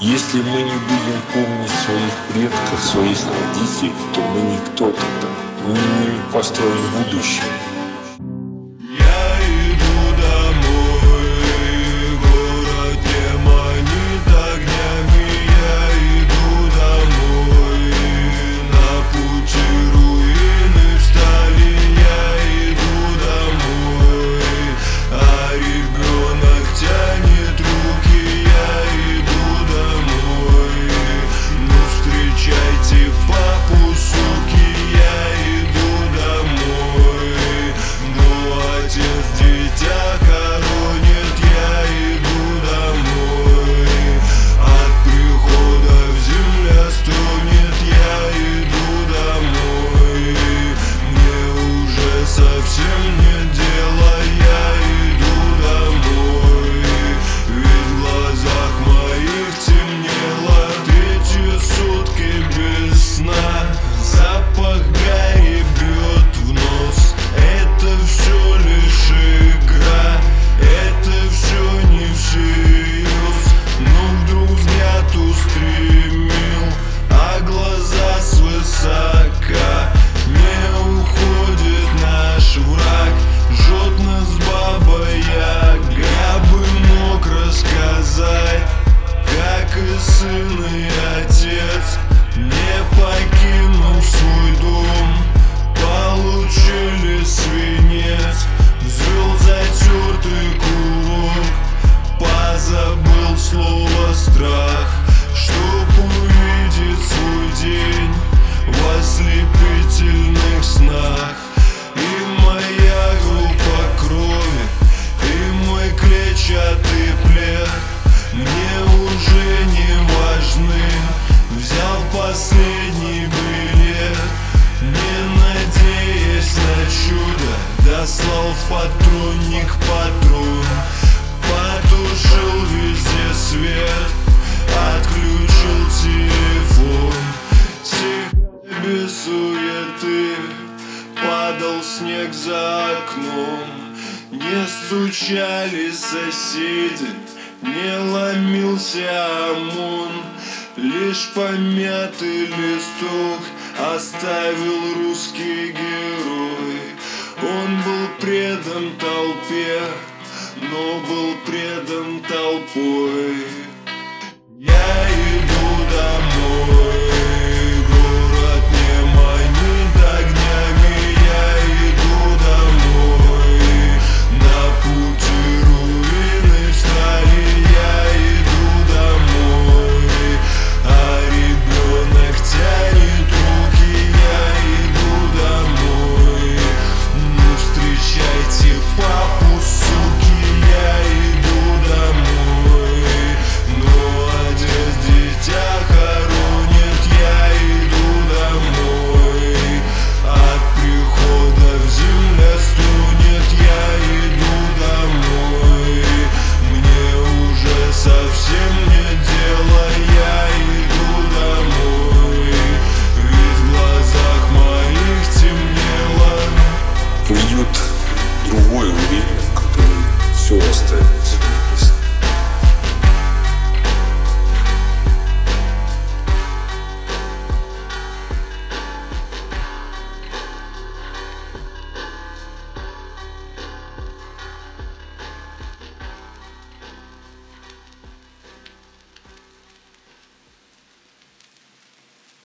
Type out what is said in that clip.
Если мы не будем помнить своих предков, своих родителей, то мы никто тогда. Мы не построим будущее. Совсем нет дела, я иду домой. Ведь в глазах моих темнело третьи сутки без сна. Запах гари бьет в нос. Это все лишь игра, это все не всерьез. Но вдруг взгляд устремил, а глаза свысока. Не уходит наш враг, жжет нас Баба Яга. Я бы мог рассказать, как и сын, и отец, не покинув свой дом, получили свинец. Взвел затертый курок, позабыл слово страх, чтоб увидеть свой день в ослепительных снах. И моя группа крови, и мой клетчатый плед мне уже не важны. Взял последний билет, не надеясь на чудо, дослал в патронник патрон. Потушил везде свет, отключил телефон. Без суеты падал снег за окном. Не стучали соседи, не ломился ОМОН. Лишь помятый листок оставил русский герой. Он был предан толпе, но был предан толпой.